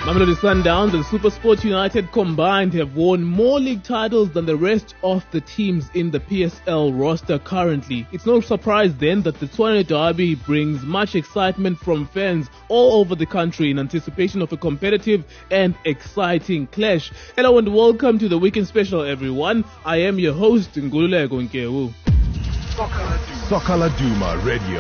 Mamelodi Sundowns and SuperSport United combined have won more league titles than the rest of the teams in the PSL roster currently. It's no surprise then that the Tshwane Derby brings much excitement from fans all over the country in anticipation of a competitive and exciting clash. Hello and welcome to the Weekend Special, everyone. I am your host, Ngululeko Nkewu. Soccer Laduma Radio.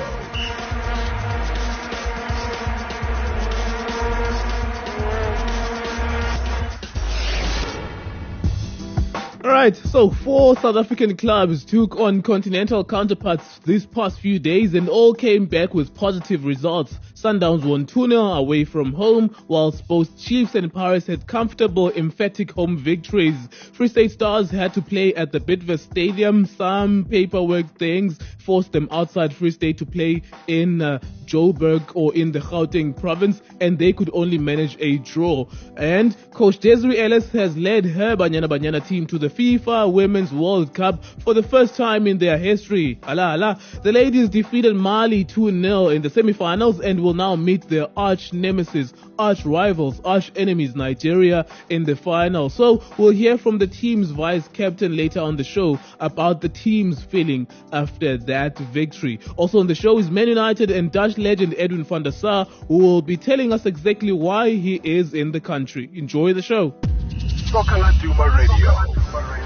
Alright, so 4 South African clubs took on continental counterparts these past few days and all came back with positive results. Sundowns won 2-0 away from home, whilst both Chiefs and Pirates had comfortable, emphatic home victories. Free State Stars had to play at the Bidvest Stadium. Some paperwork things forced them outside Free State to play in Joburg or in the Gauteng province, and they could only manage a draw. And Coach Desiree Ellis has led her Banyana team to the FIFA Women's World Cup for the first time in their history. The ladies defeated Mali 2-0 in the semi-finals and will now meet their arch nemesis, arch rivals, arch enemies Nigeria in the final. So we'll hear from the team's vice captain later on the show about the team's feeling after that victory. Also on the show is Man United and Dutch legend Edwin van der Sar, who will be telling us exactly why he is in the country. Enjoy the show. Soccer Laduma Radio.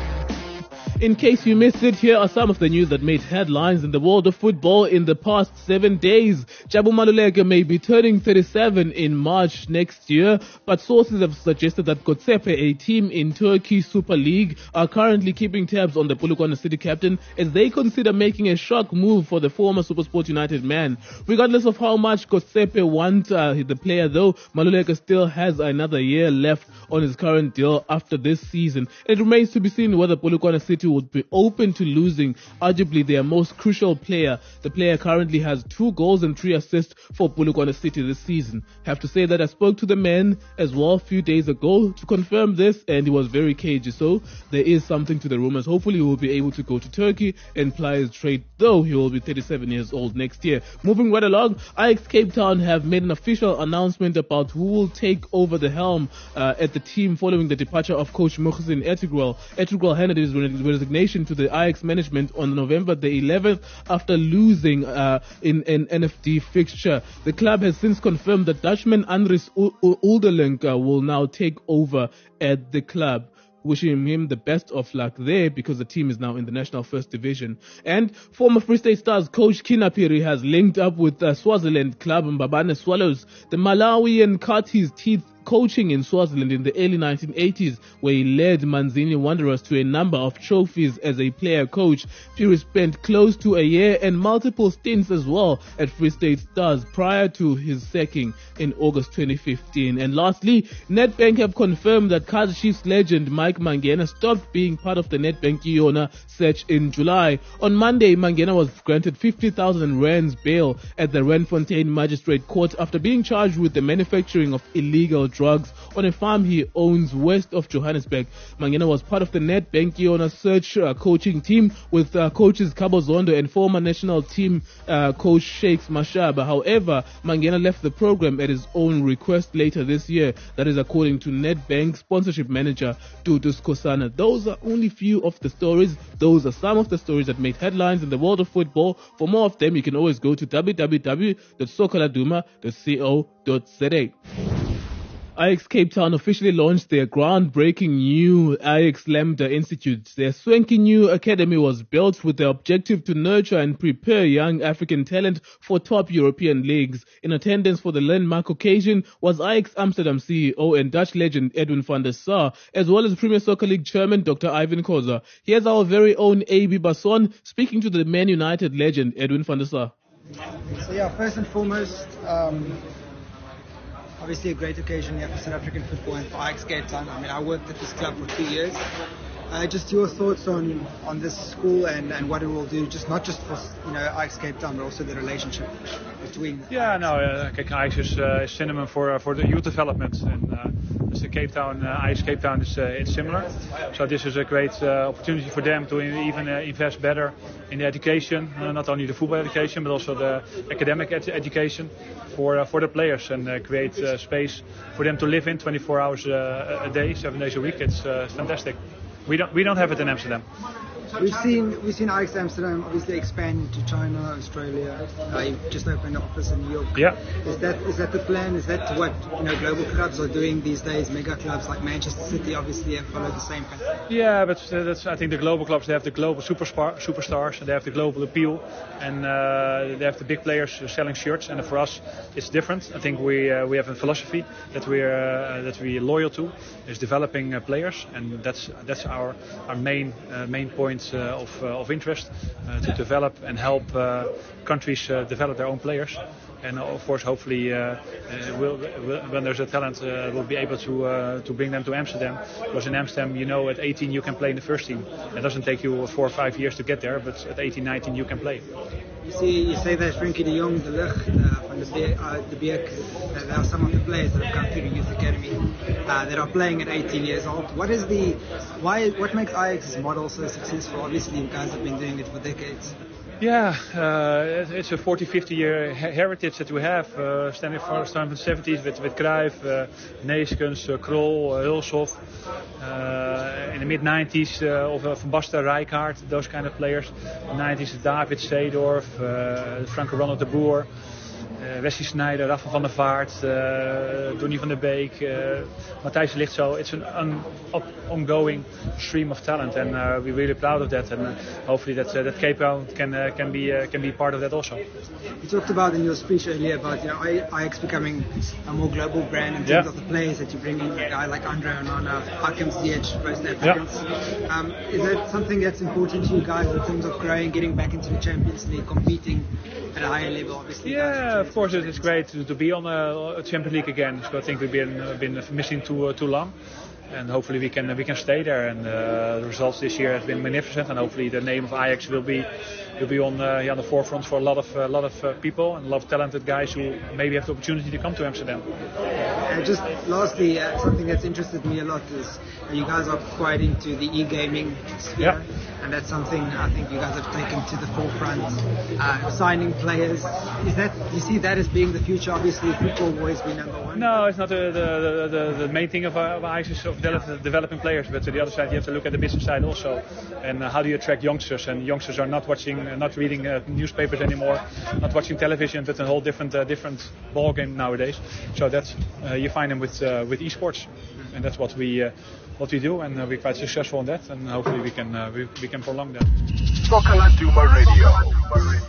In case you missed it, here are some of the news that made headlines in the world of football in the past 7 days. Jabu Maluleke may be turning 37 in March next year, but sources have suggested that Kotsepe, a team in Turkey Super League, are currently keeping tabs on the Polokwane City captain as they consider making a shock move for the former SuperSport United man. Regardless of how much Kotsepe wants the player though, Maluleke still has another year left on his current deal after this season. It remains to be seen whether Polokwane City would be open to losing arguably their most crucial player. The player currently has 2 goals and 3 assists for Polokwane City this season. Have to say that I spoke to the man as well a few days ago to confirm this, and he was very cagey, so there is something to the rumors. Hopefully he will be able to go to Turkey and ply his trade, though he will be 37 years old next year. Moving right along, Ajax Cape Town have made an official announcement about who will take over the helm at the team following the departure of coach Muhsin Ertugrul. Ertugrul handed his resignation to the Ajax management on November the 11th after losing in an NFD fixture. The club has since confirmed that Dutchman Andries Ulderlink will now take over at the club. Wishing him the best of luck there because the team is now in the National First Division. And former Free State Stars coach Kinapiri has linked up with Swaziland club Mbabane Swallows. The Malawian cut his teeth coaching in Swaziland in the early 1980s, where he led Manzini Wanderers to a number of trophies as a player coach. Piri spent close to a year and multiple stints as well at Free State Stars prior to his sacking in August 2015. And lastly, Nedbank have confirmed that Kaizer Chiefs legend Mike Mangena stopped being part of the Nedbank Iona search in July. On Monday, Mangena was granted 50,000 rands bail at the Randfontein Magistrate Court after being charged with the manufacturing of illegal drugs on a farm he owns west of Johannesburg. Mangena was part of the Nedbank Iona search coaching team with coaches Kabo Zondo and former national team coach Shakes Mashaba. However, Mangena left the program at his own request later this year. That is according to Nedbank sponsorship manager Dudu Skosana. Those are only few of the stories. Those are some of the stories that made headlines in the world of football. For more of them, you can always go to www.soccerladuma.co.za. Ajax Cape Town officially launched their groundbreaking new Ajax Lambda Institute. Their swanky new academy was built with the objective to nurture and prepare young African talent for top European leagues. In attendance for the landmark occasion was Ajax Amsterdam CEO and Dutch legend Edwin van der Sar, as well as Premier Soccer League chairman Dr. Ivan Khoza. Here's our very own A.B. Basson speaking to the Man United legend Edwin van der Sar. So first and foremost, obviously a great occasion here for South African football and for Ajax Cape Town. I mean, I worked at this club for 2 years. Just your thoughts on this school and what it will do, just not just for Ajax Cape Town, but also the relationship between. Yeah, kijk, Ajax is synonym for the youth development, and the Cape Town, Ajax Cape Town is it's similar. So this is a great opportunity for them to even invest better in the education, not only the football education, but also the academic education for the players, and create space for them to live in 24 hours a day, 7 days a week. It's fantastic. We don't have it in Amsterdam. We've seen Ajax Amsterdam obviously expand to China, Australia. You've just opened an office in New York. Yeah. Is that the plan? Is that what global clubs are doing these days? Mega clubs like Manchester City obviously have followed the same path. Yeah, but that's, I think the global clubs, they have the global superstars, and they have the global appeal, and they have the big players selling shirts. And for us, it's different. I think we have a philosophy that we're loyal to, is developing players, and that's our main point of interest, to develop and help countries develop their own players. And of course, hopefully, when there's a talent, we'll be able to bring them to Amsterdam. Because in Amsterdam, at 18 you can play in the first team. It doesn't take you 4 or 5 years to get there, but at 18, 19 you can play. You say that Frenkie de Jong, De Ligt, Van de Beek, there are some of the players that have come through the youth academy that are playing at 18 years old. What makes Ajax's model so successful? Obviously, you guys have been doing it for decades. Yeah, it's a 40-50 year heritage that we have, starting from the 70s with Cruyff, Neeskens, Krol, Hulshoff, in the mid-90s of Van Basten, Rijkaard, those kind of players. In the 90s, David Seedorf, Franco Ronald de Boer, Wesley Sneijder, Rafa van der Vaart, Donny van der Beek, Matthijs Lichtzo. It's an ongoing stream of talent, and we're really proud of that. And hopefully that Cape Town can be part of that also. You talked about in your speech earlier about Ajax becoming a more global brand in terms of the players that you bring in. A guy like Andre Onana, Hakim Ziyech, West Africans. Is that something that's important to you guys in terms of growing, getting back into the Champions League, competing at a higher level? Obviously. Yeah, of course it's great to be on a Champions League again. So I think we've been missing too long, and hopefully we can stay there. And the results this year have been magnificent, and hopefully the name of Ajax will be on the forefront for a lot of people and a lot of talented guys who maybe have the opportunity to come to Amsterdam. Just lastly, something that's interested me a lot is you guys are quite into the e-gaming sphere, and that's something I think you guys have taken to the forefront. Signing players, you see that as being the future? Obviously, football will always be number one. No, it's not the main thing of Ajax is of developing players, but to the other side you have to look at the business side also, and how do you attract youngsters? And youngsters are not reading newspapers anymore, not watching television, but a whole different ball game nowadays. So that's you find them with esports, and that's what we do, and we're quite successful in that, and hopefully we can prolong that. Soccer Laduma Radio.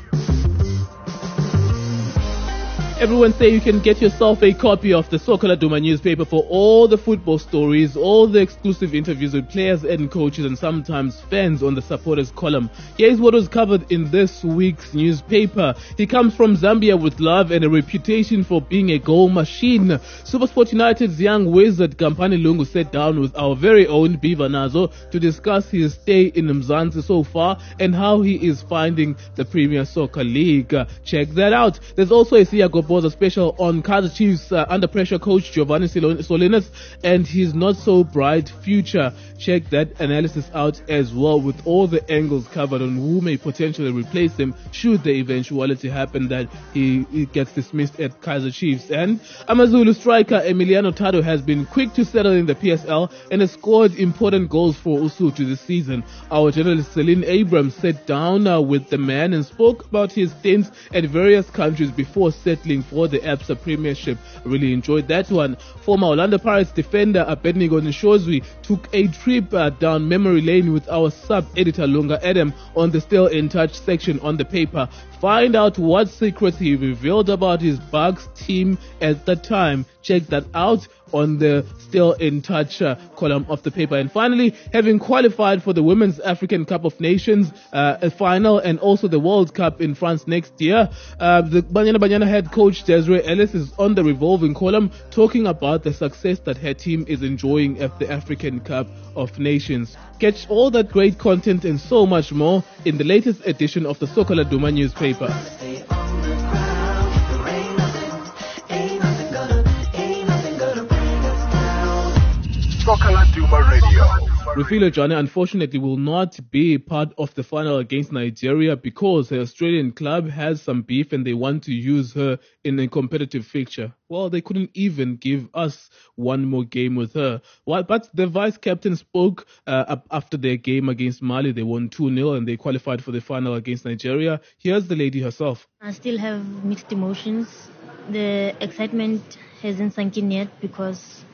Everyone say you can get yourself a copy of the Soccer Laduma newspaper for all the football stories, all the exclusive interviews with players and coaches, and sometimes fans on the supporters column. Here's what was covered in this week's newspaper. He comes from Zambia with love and a reputation for being a goal machine. SuperSport United's young wizard Kampani Lungu sat down with our very own Biva Nazo to discuss his stay in Mzansi so far and how he is finding the Premier Soccer League. Check that out. There's also a Siya was a special on Kaizer Chiefs under pressure coach Giovanni Solinas and his not so bright future. Check that analysis out as well, with all the angles covered on who may potentially replace him should the eventuality happen that he gets dismissed at Kaizer Chiefs. And Amazulu striker Emiliano Tado has been quick to settle in the PSL and has scored important goals for Usutu this season. Our journalist Celine Abrams sat down with the man and spoke about his stints at various countries before settling for the ABSA Premiership. Really enjoyed that one. Former Orlando Pirates defender Abednego Nshozwi took a trip down memory lane with our sub-editor Lunga Adam on the Still in Touch section on the paper. Find out what secrets he revealed about his Bucks team at the time. Check that out on the Still in Touch column of the paper. And finally, having qualified for the Women's African Cup of Nations a final and also the World Cup in France next year, the Banyana head coach Desiree Ellis is on the revolving column talking about the success that her team is enjoying at the African Cup of Nations. Catch all that great content and so much more in the latest edition of the Soccer Laduma newspaper. Soccer Laduma Radio. Refilwe Jane unfortunately will not be part of the final against Nigeria because her Australian club has some beef and they want to use her in a competitive fixture. Well, they couldn't even give us one more game with her. But the vice captain spoke after their game against Mali. They won 2-0 and they qualified for the final against Nigeria. Here's the lady herself. I still have mixed emotions. The excitement hasn't sunk in yet because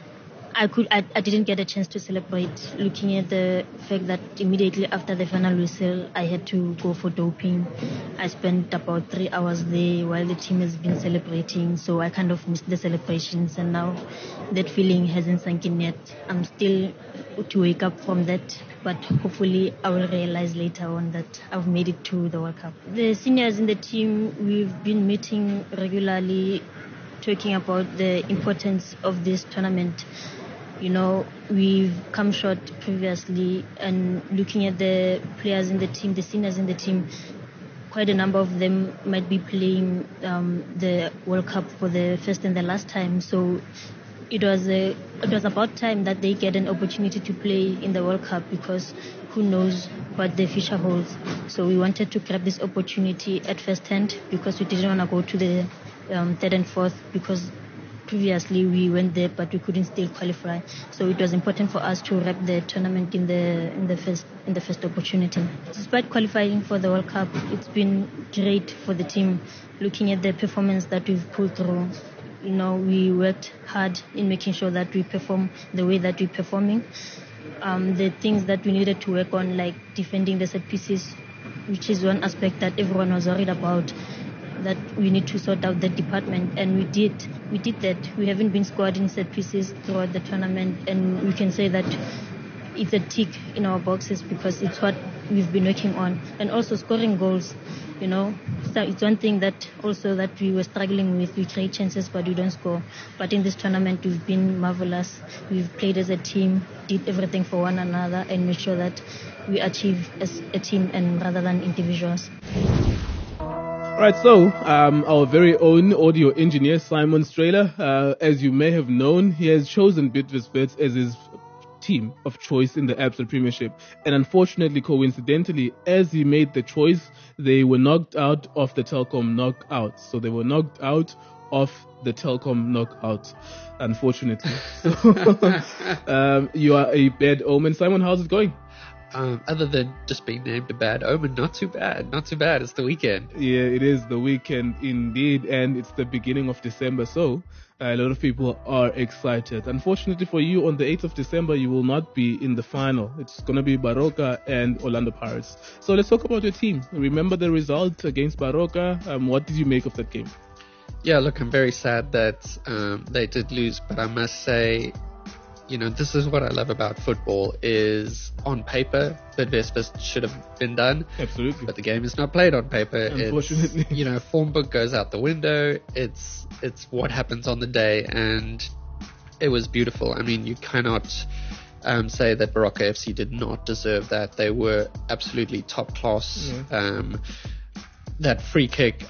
I didn't get a chance to celebrate, looking at the fact that immediately after the final whistle, I had to go for doping. I spent about 3 hours there while the team has been celebrating, so I kind of missed the celebrations, and now that feeling hasn't sunk in yet. I'm still to wake up from that, but hopefully I will realize later on that I've made it to the World Cup. The seniors in the team, we've been meeting regularly, talking about the importance of this tournament. You know, we've come short previously, and looking at the players in the team, the seniors in the team, quite a number of them might be playing the World Cup for the first and the last time. So it was about time that they get an opportunity to play in the World Cup, because who knows what the future holds. So we wanted to grab this opportunity at first hand, because we didn't want to go to the third and fourth, because previously we went there but we couldn't still qualify. So it was important for us to wrap the tournament in the first opportunity. Despite qualifying for the World Cup, it's been great for the team. Looking at the performance that we've pulled through, you know, we worked hard in making sure that we perform the way that we're performing. The things that we needed to work on, like defending the set pieces, which is one aspect that everyone was worried about, that we need to sort out that department, and we did that. We haven't been scored in set pieces throughout the tournament, and we can say that it's a tick in our boxes because it's what we've been working on. And also scoring goals, you know, so it's one thing that also that we were struggling with. We create chances but we don't score. But in this tournament we've been marvelous. We've played as a team, did everything for one another, and made sure that we achieve as a team and rather than individuals. Right, so our very own audio engineer, Simon Strahler, as you may have known, he has chosen Bidvest Bets as his team of choice in the Absa Premiership. And unfortunately, coincidentally, as he made the choice, they were knocked out of the Telkom knockout. So they were knocked out of the Telkom knockout, unfortunately. So you are a bad omen. Simon, how's it going? Other than just being named a bad omen, not too bad. It's the weekend. Yeah, it is the weekend indeed, and it's the beginning of December, so a lot of people are excited. Unfortunately for you, on the 8th of December, you will not be in the final. It's going to be Baroka and Orlando Pirates. So let's talk about your team. Remember the result against Baroka. What did you make of that game? Yeah, look, I'm very sad that they did lose, but I must say, you know, this is what I love about football, is on paper, Bidvest should have been done. Absolutely. But the game is not played on paper. Unfortunately. You know, form book goes out the window. It's what happens on the day, and it was beautiful. I mean, you cannot say that Baroka FC did not deserve that. They were absolutely top class. Yeah. That free kick,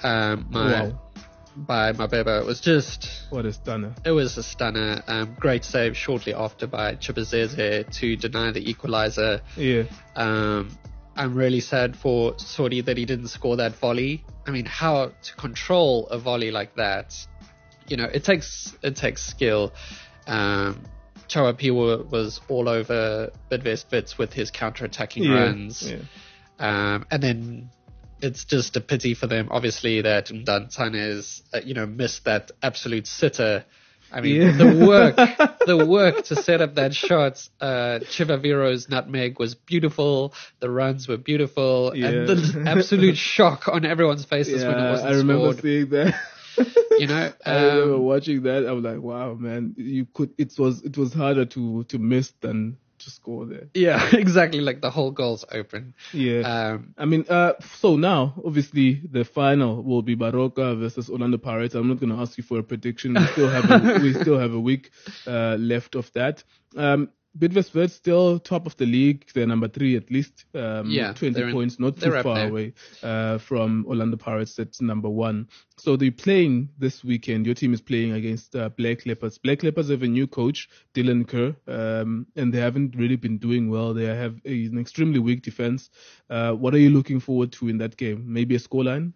by Mabeba was just... What a stunner. It was a stunner. Great save shortly after by Chibuzeze to deny the equalizer. Yeah. I'm really sad for Sori that he didn't score that volley. I mean, how to control a volley like that? You know, it takes skill. Chawapiwa was all over Bidvest Bits with his counter-attacking runs. Yeah. And then it's just a pity for them, obviously, that Mdantanes, missed that absolute sitter. I mean, the work to set up that shot. Chivaviro's nutmeg was beautiful. The runs were beautiful. Yeah. And the absolute shock on everyone's faces when it wasn't I remember scored. seeing that. You know, I remember watching that. I was like, wow, man, it was harder to miss than to score there. Yeah, exactly. Like the whole goal's open. Yeah. So now, obviously, the final will be Baroka versus Orlando Pirates. I'm not going to ask you for a prediction. We still have a week left of that. Bidvest Wits still top of the league. They're number 3 at least. 20 points, not too far away from Orlando Pirates at number 1. So they're playing this weekend. Your team is playing against Black Leopards. Black Leopards have a new coach, Dylan Kerr, and they haven't really been doing well. They have an extremely weak defense. What are you looking forward to in that game? Maybe a scoreline?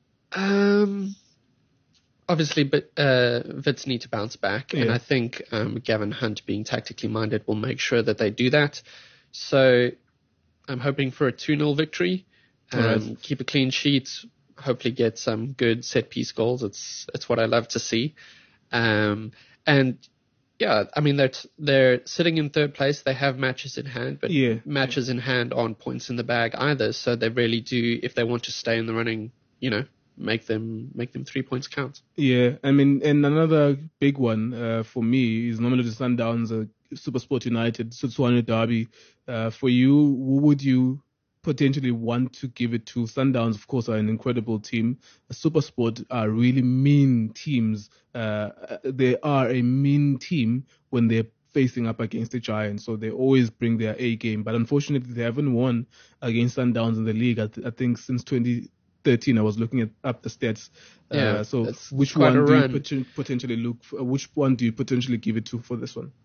Obviously, but Wits need to bounce back, and I think Gavin Hunt, being tactically minded, will make sure that they do that. So I'm hoping for a 2-0 victory. Keep a clean sheet. Hopefully, get some good set piece goals. It's what I love to see. And yeah, I mean they're sitting in 3rd place. They have matches in hand, but matches in hand aren't points in the bag either. So they really do, if they want to stay in the running, you know, make them 3 points count. Yeah, I mean, and another big one for me is normally the Sundowns, SuperSport United, Setswana Derby. For you, who would you potentially want to give it to? Sundowns, of course, are an incredible team. SuperSport are really mean teams. They are a mean team when they're facing up against the Giants, so they always bring their A game. But unfortunately, they haven't won against Sundowns in the league, I think, since 2013. I was looking up the stats. So which one do you potentially look for? Which one do you potentially give it to for this one?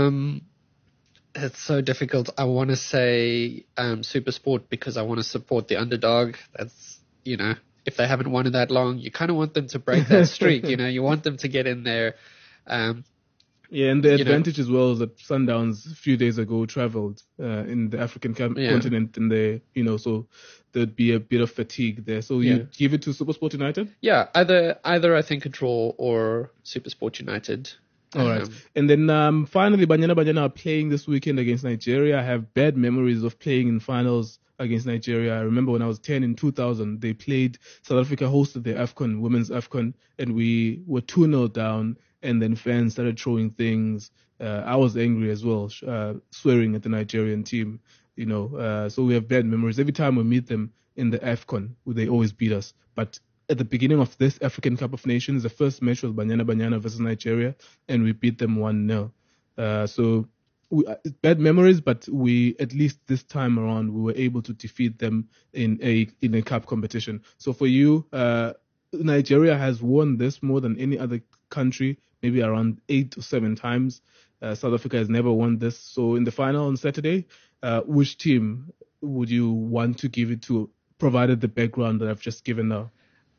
It's so difficult. I want to say SuperSport because I want to support the underdog. That's, you know, if they haven't won in that long, you kind of want them to break that streak. You know, you want them to get in there. Yeah, and the advantage as well is that Sundowns a few days ago traveled in the African continent, and they, you know, so there'd be a bit of fatigue there. So you give it to SuperSport United? Yeah, either I think a draw or SuperSport United. All right. And then finally, Banyana are playing this weekend against Nigeria. I have bad memories of playing in finals against Nigeria. I remember when I was 10 in 2000, they played, South Africa hosted the AFCON, women's AFCON, and we were 2-0 down, and then fans started throwing things. I was angry as well, swearing at the Nigerian team, you know. So we have bad memories. Every time we meet them in the AFCON, they always beat us. But at the beginning of this African Cup of Nations, the first match was Banyana versus Nigeria, and we beat them 1-0. So bad memories, but we, at least this time around, we were able to defeat them in a cup competition. So for you, Nigeria has won this more than any other country, maybe around 8 or 7 times. South Africa has never won this. So in the final on Saturday, which team would you want to give it to, provided the background that I've just given now?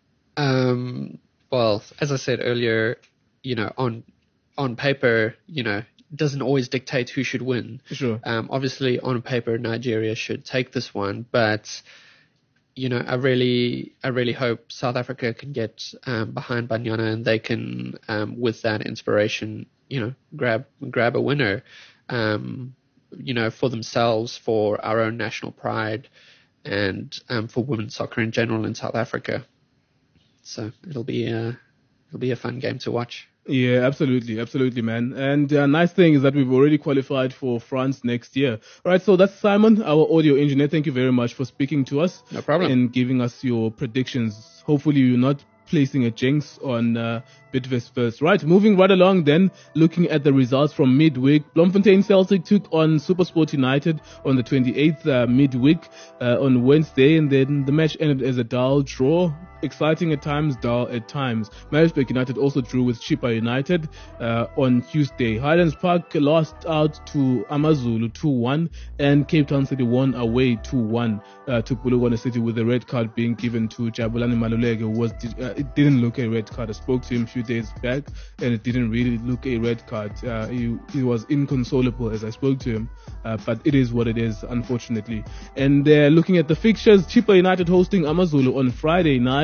Well, as I said earlier, you know, on paper, you know, doesn't always dictate who should win. Sure. Obviously, on paper, Nigeria should take this one, but you know, I really hope South Africa can get behind Banyana and they can, with that inspiration, you know, grab a winner, you know, for themselves, for our own national pride, and for women's soccer in general in South Africa. So it'll be a fun game to watch. Yeah, absolutely, man. And nice thing is that we've already qualified for France next year. All right, so that's Simon, our audio engineer. Thank you very much for speaking to us. No problem. And giving us your predictions. Hopefully you're not placing a jinx on Bidvest first. Right, moving right along then, looking at the results from midweek. Bloemfontein Celtic took on SuperSport United on the 28th midweek on Wednesday, and then the match ended as a dull draw. Exciting at times, dull at times. Maritzburg United also drew with Chippa United on Tuesday. Highlands Park lost out to Amazulu 2-1, and Cape Town City won away 2-1 to Polokwane City, with a red card being given to Jabulani Maluleke. It didn't look a red card. I spoke to him a few days back, and it didn't really look a red card. He was inconsolable as I spoke to him, but it is what it is, unfortunately. And looking at the fixtures, Chippa United hosting Amazulu on Friday night.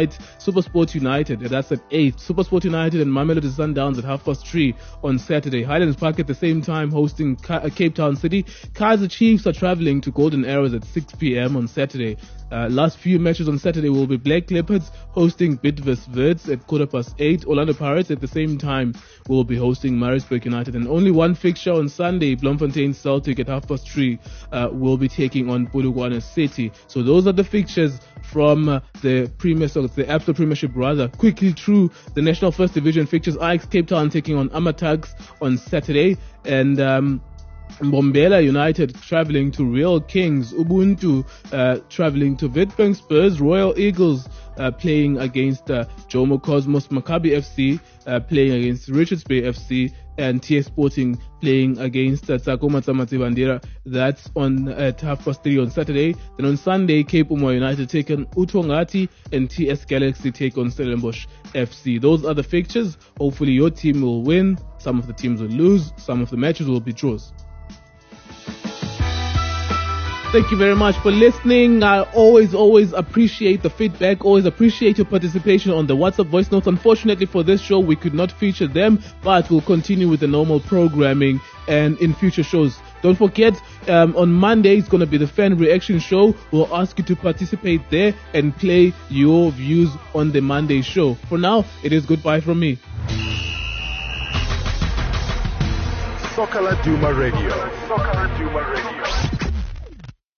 night, SuperSport United, that's at 8. SuperSport United and Mamelodi Sundowns at 3:30 on Saturday. Highlands Park at the same time hosting Cape Town City. Kaizer Chiefs are traveling to Golden Arrows at 6 p.m. on Saturday. Last few matches on Saturday will be Black Leopards hosting Bidvest Wits at 8:15. Orlando Pirates at the same time will be hosting Maritzburg United. And only one fixture on Sunday, Bloemfontein Celtic at 3:30 will be taking on Polokwane City. So those are the fixtures from the Premier, so the Absolute Premiership rather. Quickly through the National First Division fixtures, Ajax Cape Town taking on Amatags on Saturday, and Mbombela United traveling to Real Kings, Ubuntu traveling to Witbank Spurs, Royal Eagles playing against Jomo Cosmos, Maccabi FC playing against Richards Bay FC, and TS Sporting playing against Tsakoma Tsamati Bandera. That's on at 3:30 on Saturday. Then on Sunday, Cape Umoya United take on Utongati, and TS Galaxy take on Stellenbosch FC. Those are the fixtures. Hopefully your team will win. Some of the teams will lose. Some of the matches will be draws. Thank you very much for listening. I always appreciate the feedback, always appreciate your participation on the WhatsApp voice notes. Unfortunately for this show, we could not feature them, but we'll continue with the normal programming and in future shows. Don't forget, on Monday, it's going to be the fan reaction show. We'll ask you to participate there and play your views on the Monday show. For now, it is goodbye from me. Soccer Laduma Radio. Soccer Laduma Radio.